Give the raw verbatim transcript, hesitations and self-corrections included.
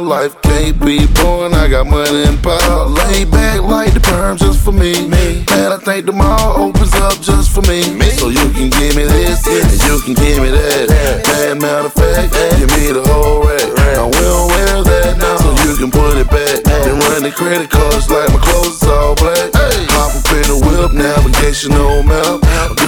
life can't be boring. I got money and power. Lay back like the perm just for me. me. Man, I think the mall opens up just for me. me. So you can give me this, and you can give me that. Man, matter of fact, give me the whole rack. I will wear that now, so you can put it back. Then run the credit cards like my clothes is all black. Pop up in the whip, navigational map.